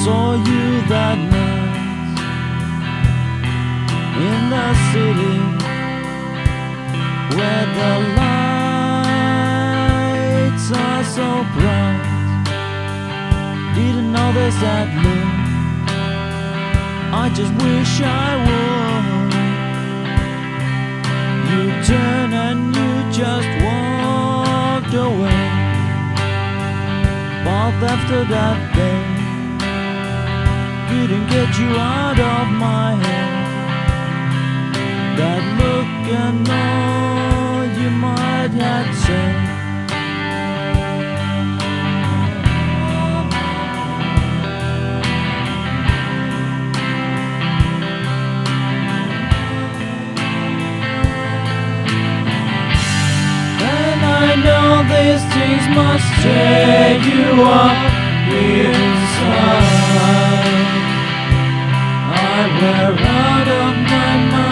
saw you that night in the city where the lights are so bright. Didn't know there's that look. I just wish I would. You turned and you just walked away. But after that day, couldn't get you out of my head. That look and all you might have said. And I know these things must tear you up inside. I wear out of my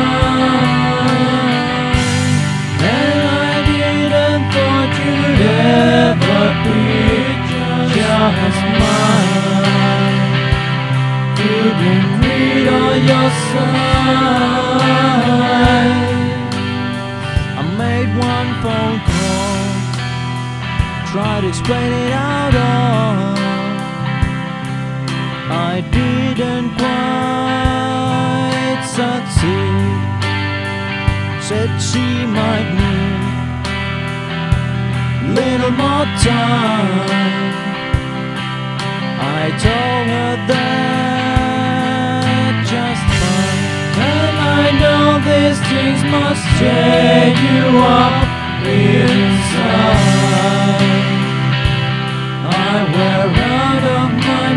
mind, and I didn't thought you'd ever be just mine. Couldn't read all your signs. I made one phone call, tried to explain it out all. I didn't quite succeed. Said she might need little more time. I told her that just fine. And I know these things must tear you up inside. I wear out of my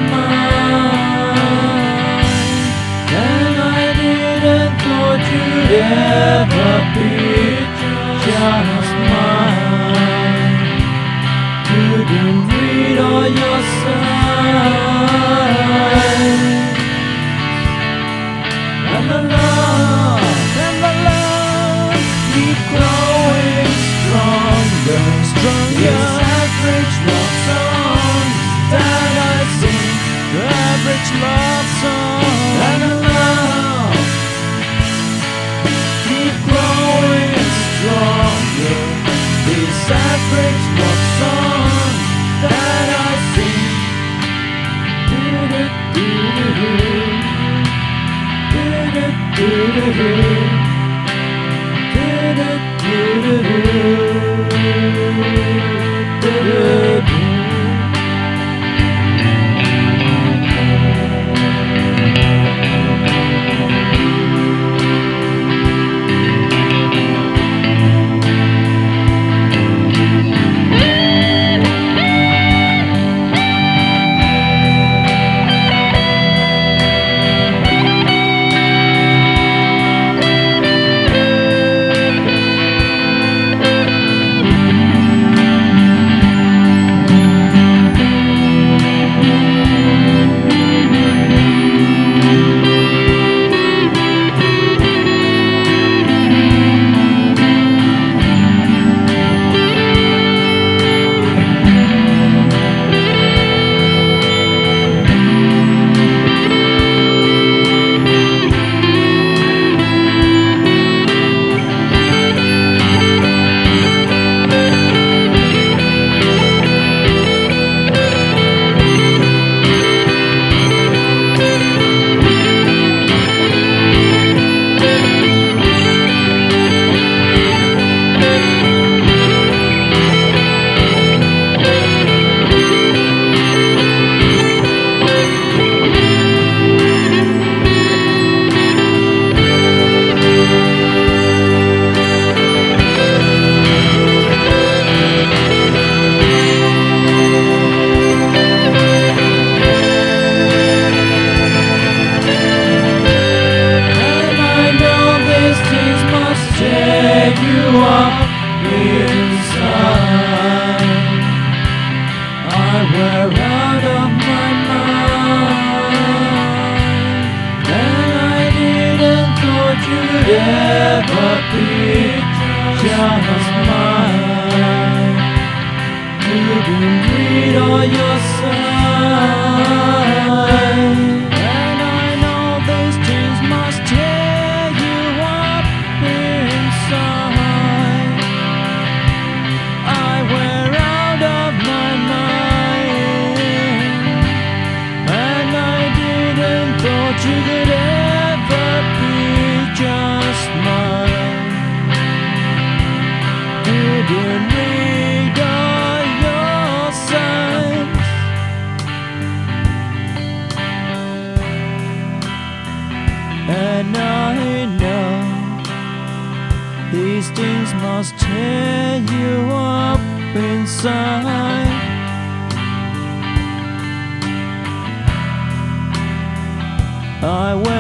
mind, and I didn't thought you'd ever be just mine. Couldn't read all your signs. And the love keep growing stronger, stronger. This average love song that I sing, the average love song. And the love keep growing stronger. This average love song that I sing. ever be just mine. Couldn't read all your signs. must tear you up inside. I went